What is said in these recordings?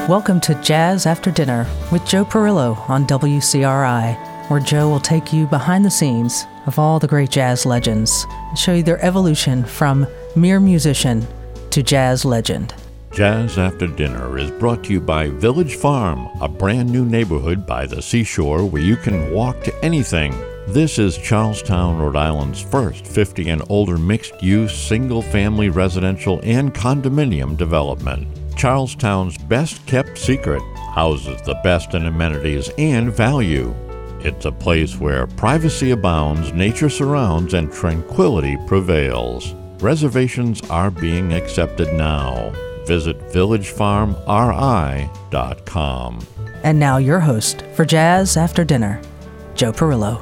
Welcome to Jazz After Dinner with Joe Perillo on WCRI, where Joe will take you behind the scenes of all the great jazz legends and show you their evolution from mere musician to jazz legend. Jazz After Dinner is brought to you by Village Farm, a brand new neighborhood by the seashore where you can walk to anything. This is Charlestown, Rhode Island's first 50 and older mixed-use, single-family residential and condominium development. Charlestown's best-kept secret houses the best in amenities and value. It's a place where privacy abounds, nature surrounds, and tranquility prevails. Reservations are being accepted now. Visit villagefarmri.com. And now your host for Jazz After Dinner, Joe Perillo.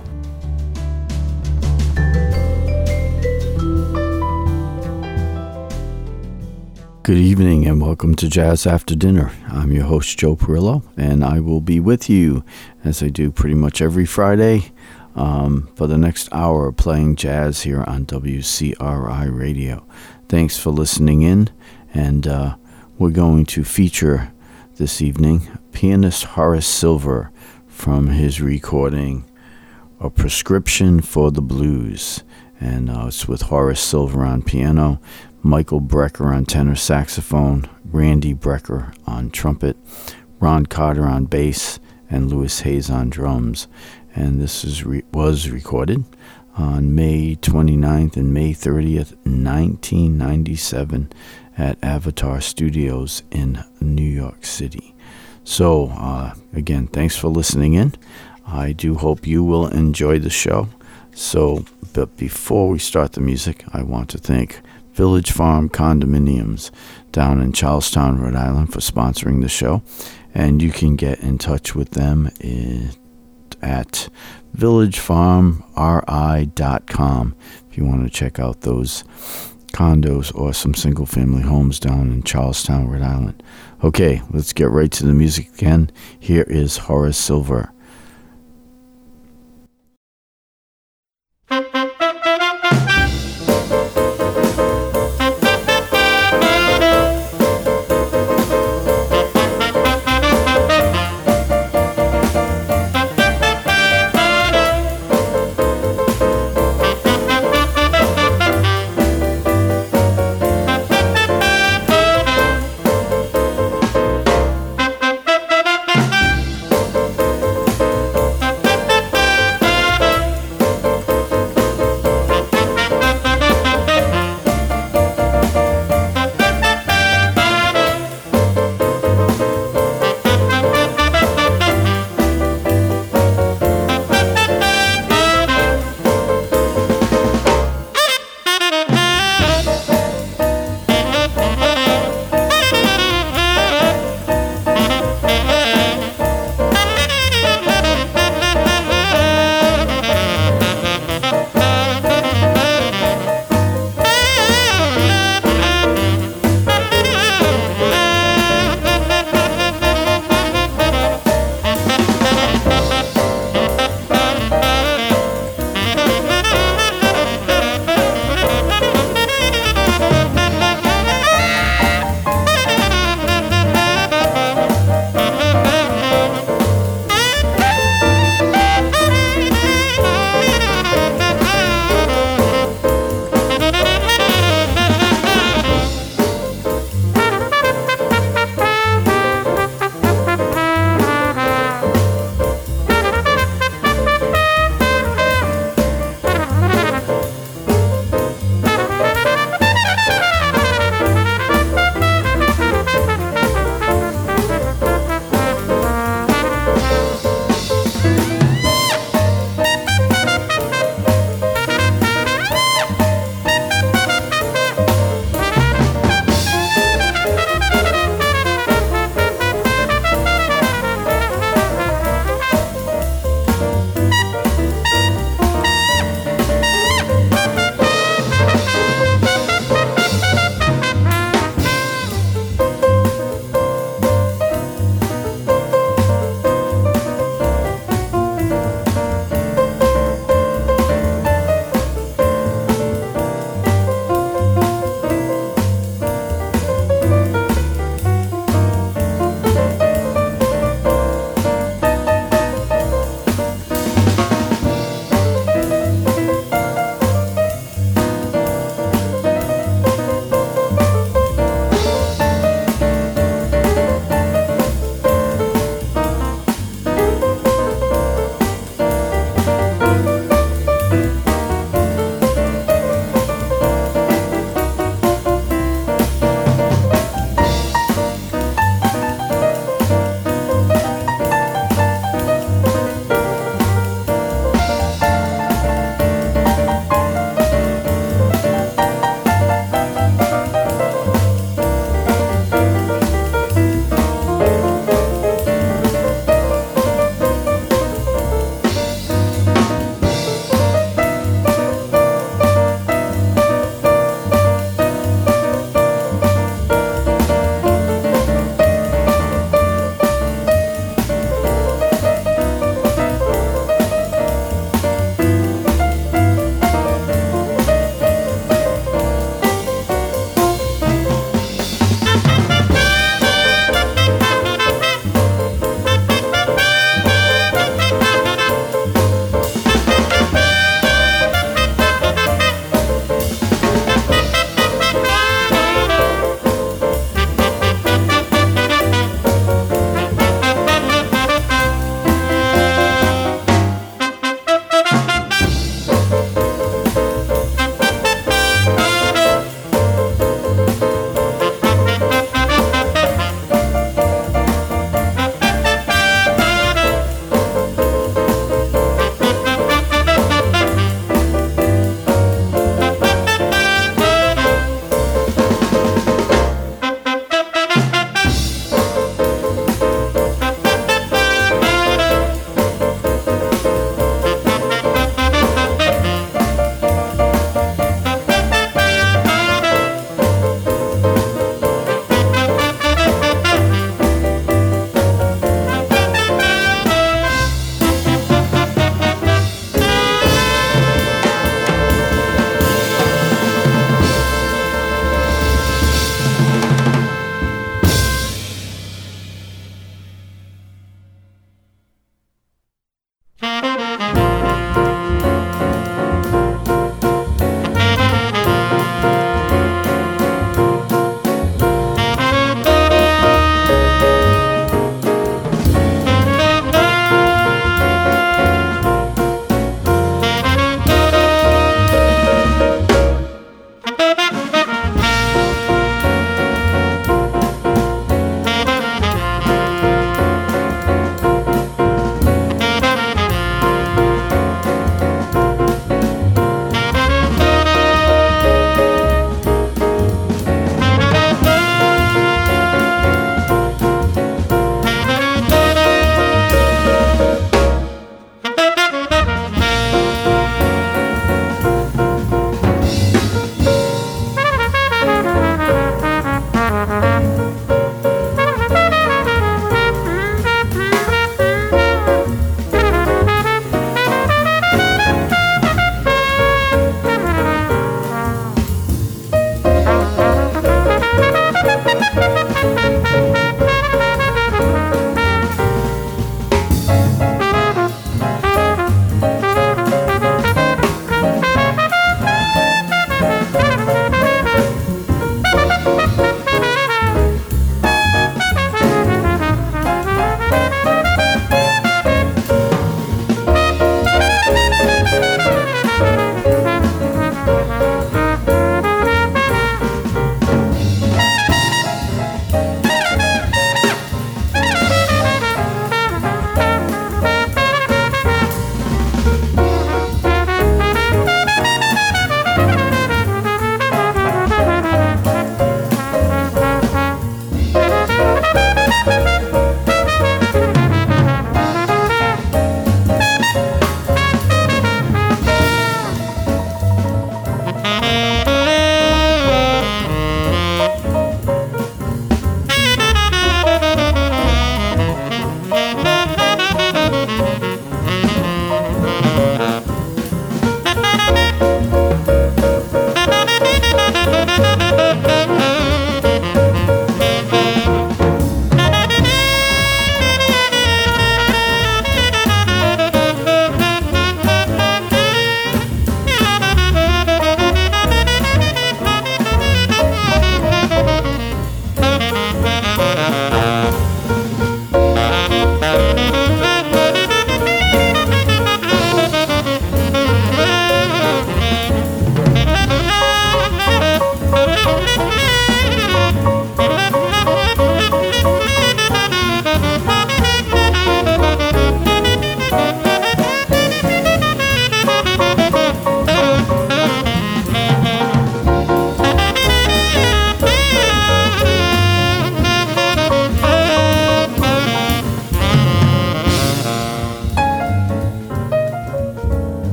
Good evening and welcome to Jazz After Dinner. I'm your host, Joe Perillo, and I will be with you, as I do pretty much every Friday, for the next hour playing jazz here on WCRI Radio. Thanks for listening in, and we're going to feature this evening pianist Horace Silver from his recording, A Prescription for the Blues. And it's with Horace Silver on piano, Michael Brecker on tenor saxophone, Randy Brecker on trumpet, Ron Carter on bass, and Louis Hayes on drums. And this was recorded on May 29th and May 30th, 1997 at Avatar Studios in New York City. So, again, thanks for listening in. I do hope you will enjoy the show. So, but before we start the music, I want to thank Village Farm Condominiums down in Charlestown, Rhode Island for sponsoring the show. And you can get in touch with them at villagefarmri.com if you want to check out those condos or some single-family homes down in Charlestown, Rhode Island. Okay, let's get right to the music again. Here is Horace Silver.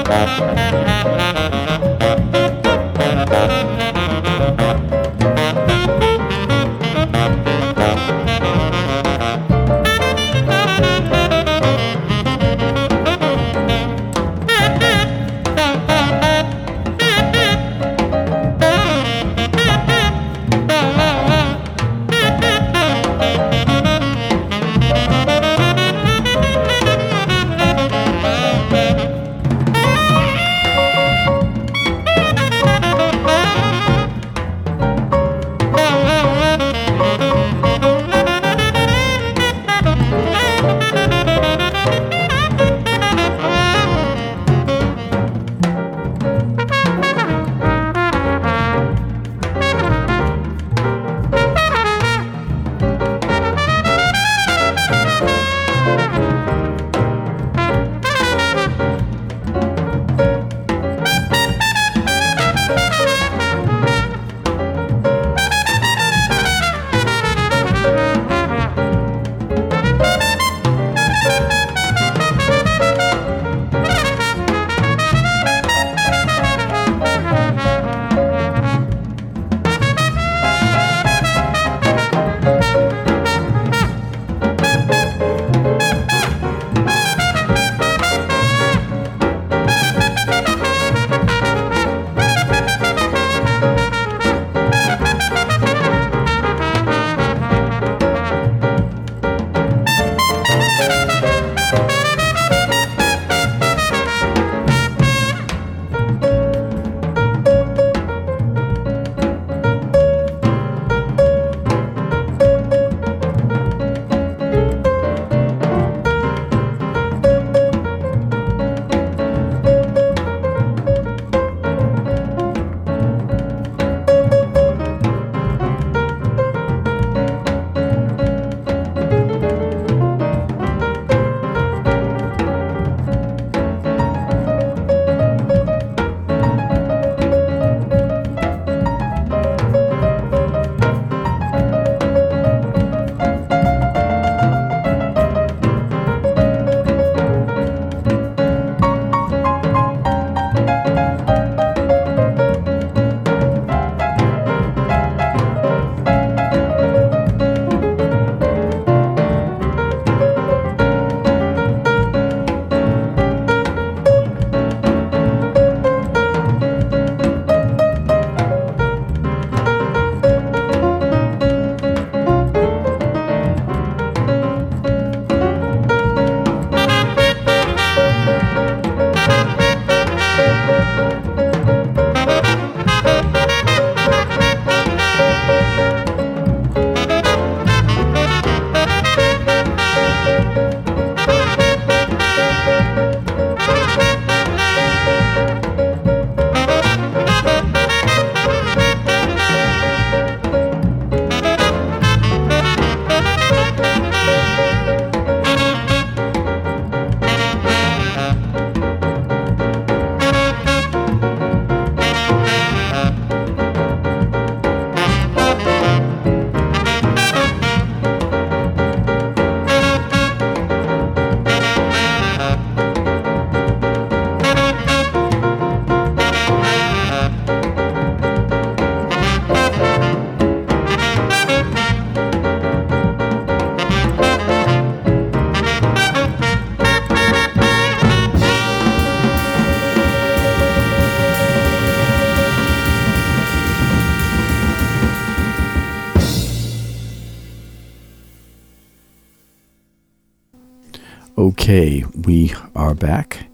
Okay, we are back,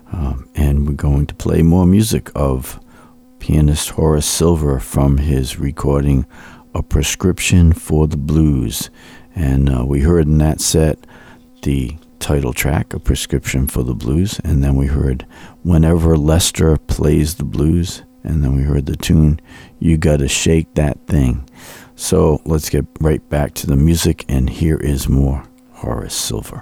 and we're going to play more music of pianist Horace Silver from his recording A Prescription for the Blues. And we heard in that set the title track, A Prescription for the Blues, and then we heard Whenever Lester Plays the Blues, and then we heard the tune You Gotta Shake That Thing. So let's get right back to the music, and here is more Horace Silver.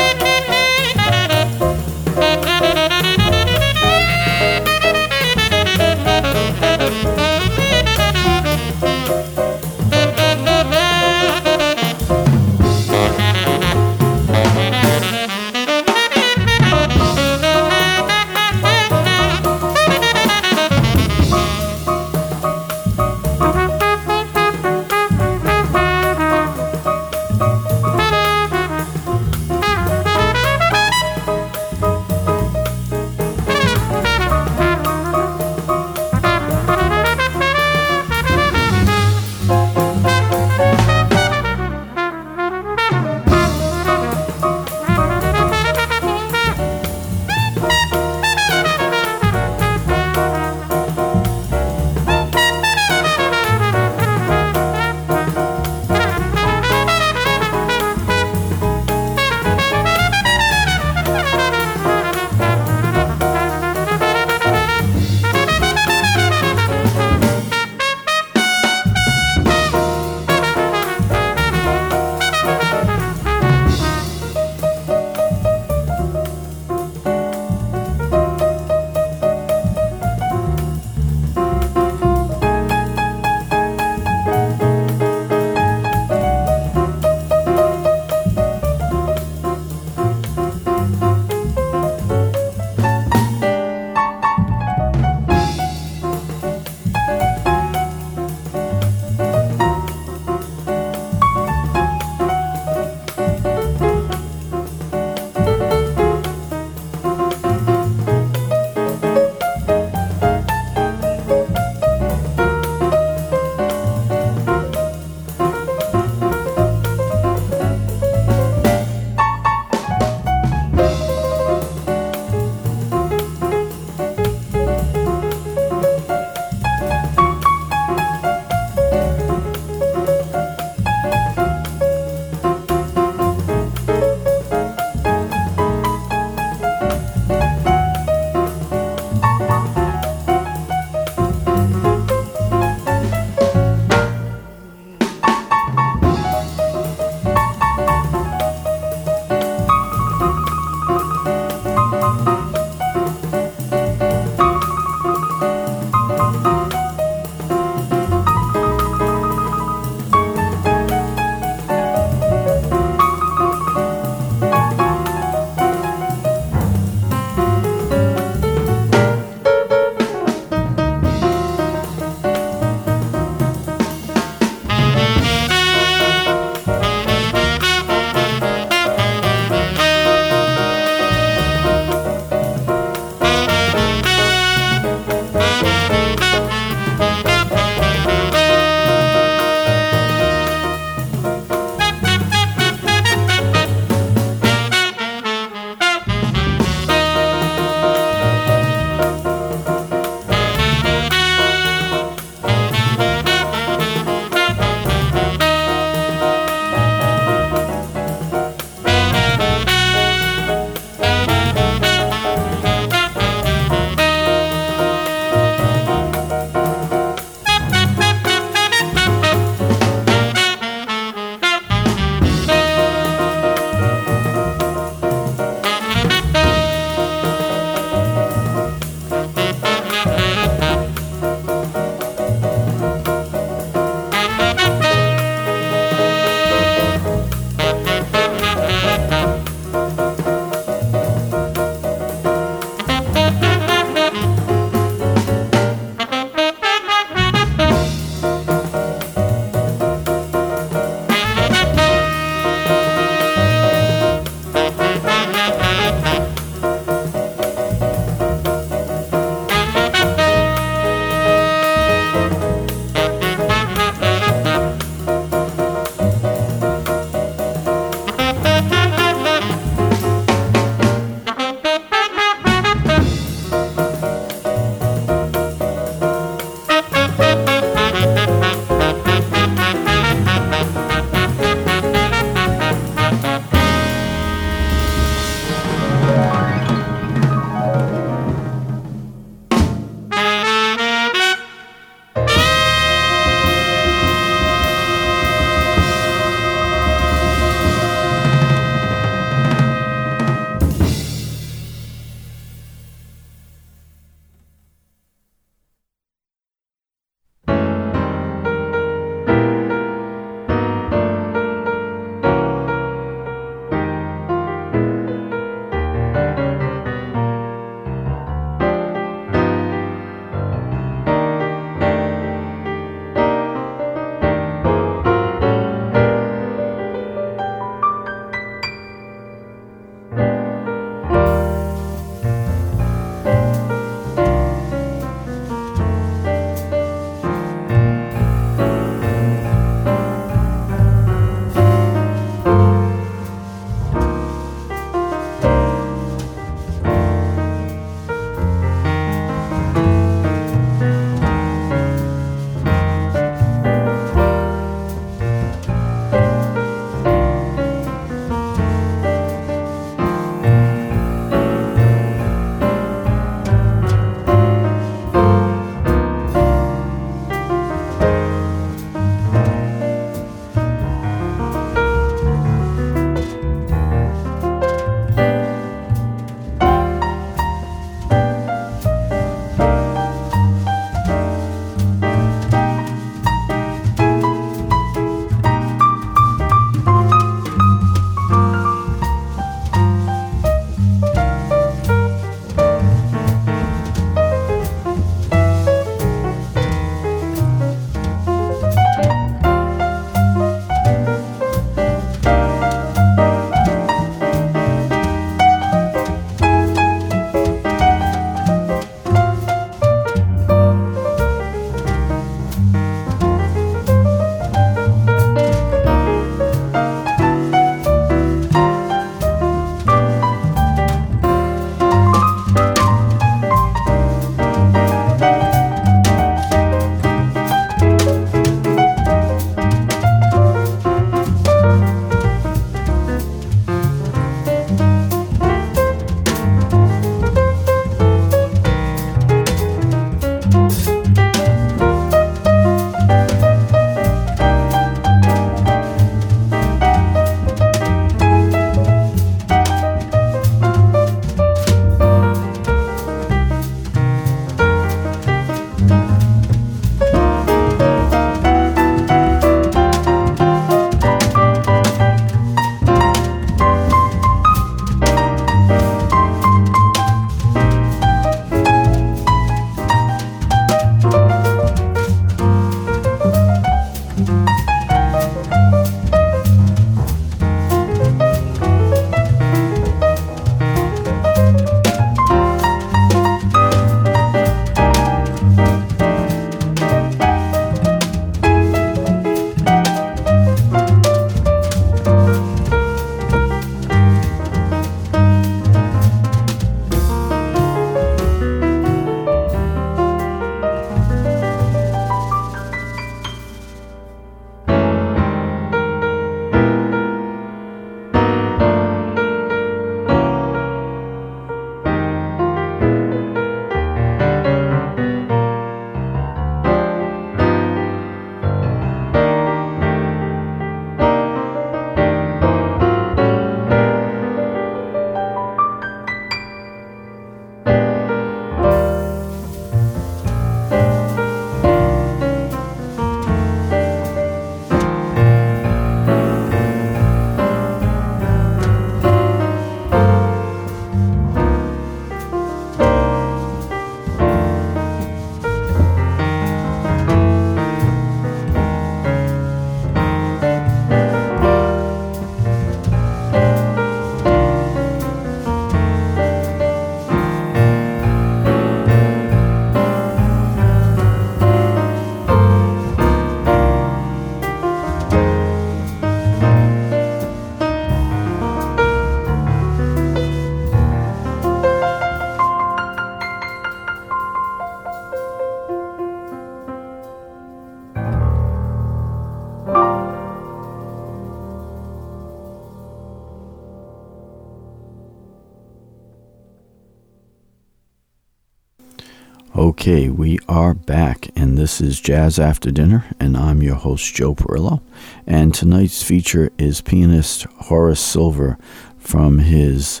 Okay, we are back, and this is Jazz After Dinner, and I'm your host, Joe Perillo. And tonight's feature is pianist Horace Silver from his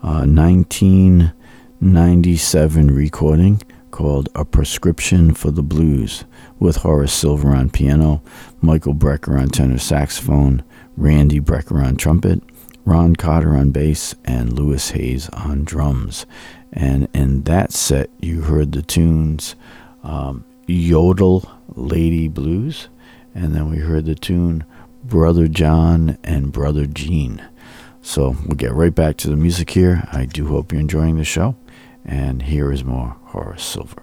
1997 recording called A Prescription for the Blues, with Horace Silver on piano, Michael Brecker on tenor saxophone, Randy Brecker on trumpet, Ron Carter on bass, and Louis Hayes on drums. And in that set, you heard the tunes Yodel Lady Blues, and then we heard the tune Brother John and Brother Gene. So we'll get right back to the music here. I do hope you're enjoying the show, and here is more Horace Silver.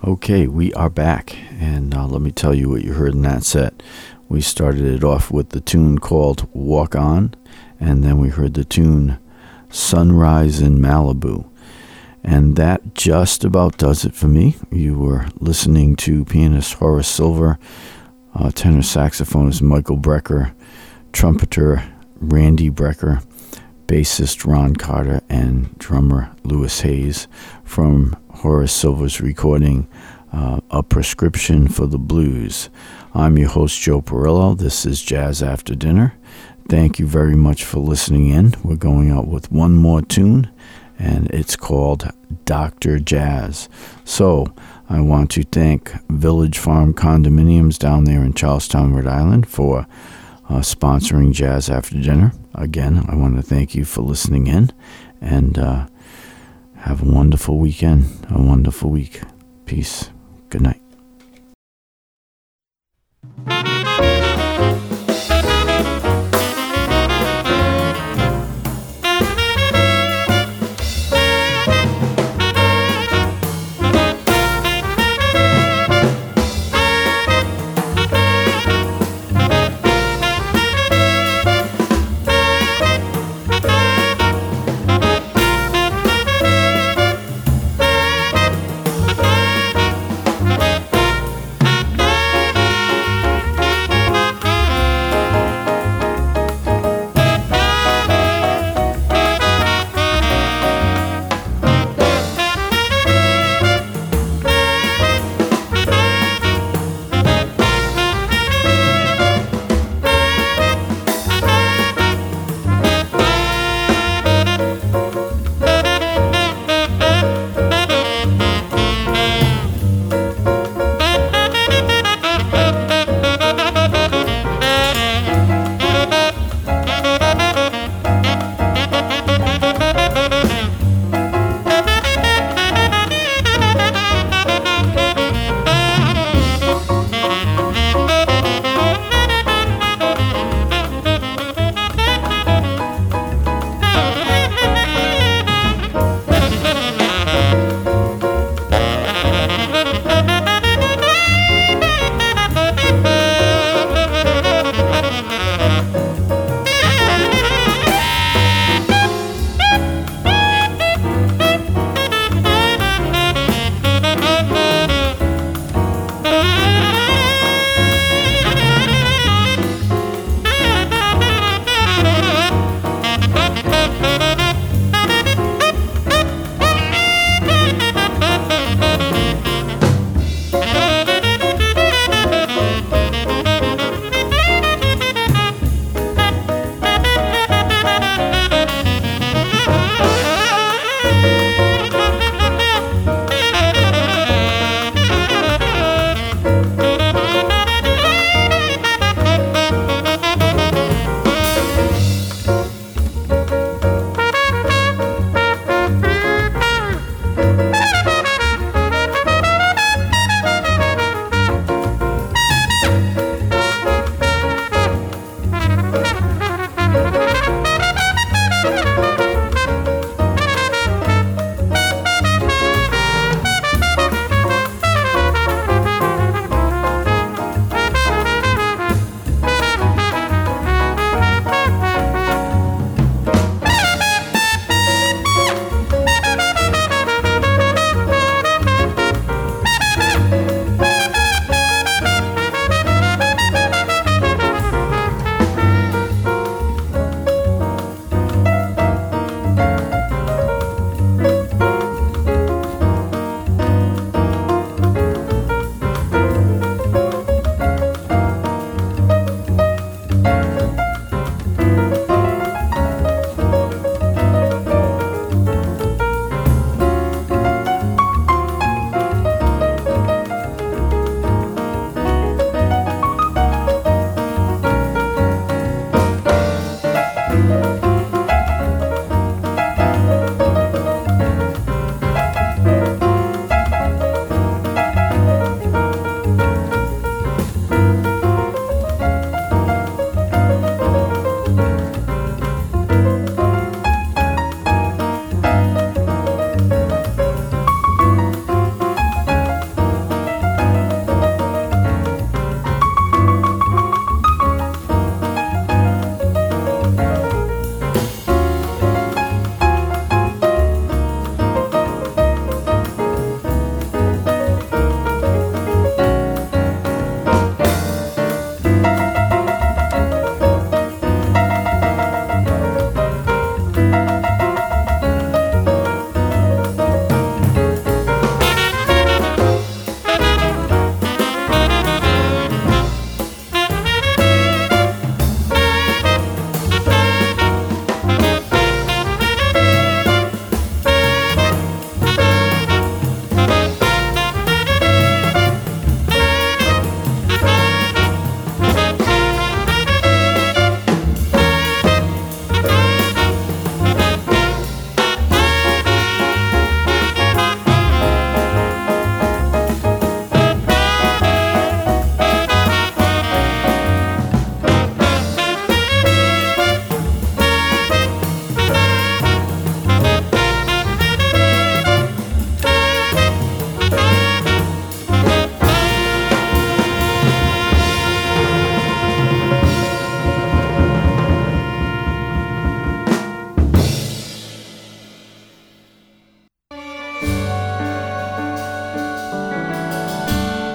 Okay, we are back, and let me tell you what you heard in that set. We started it off with the tune called Walk On, and then we heard the tune Sunrise in Malibu. And that just about does it for me. You were listening to pianist Horace Silver, tenor saxophonist Michael Brecker, trumpeter Randy Brecker, bassist Ron Carter, and drummer Louis Hayes from Horace Silver's recording, A Prescription for the Blues. I'm your host, Joe Perillo. This is Jazz After Dinner. Thank you very much for listening in. We're going out with one more tune, and it's called Dr. Jazz. So I want to thank Village Farm Condominiums down there in Charlestown, Rhode Island for sponsoring Jazz After Dinner. Again, I want to thank you for listening in, and have a wonderful weekend, a wonderful week. Peace. Good night.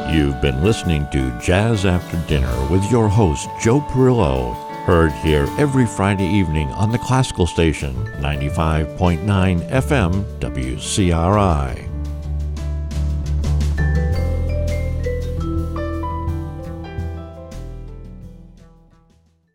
You've been listening to Jazz After Dinner with your host, Joe Perillo, heard here every Friday evening on the Classical Station, 95.9 FM WCRI.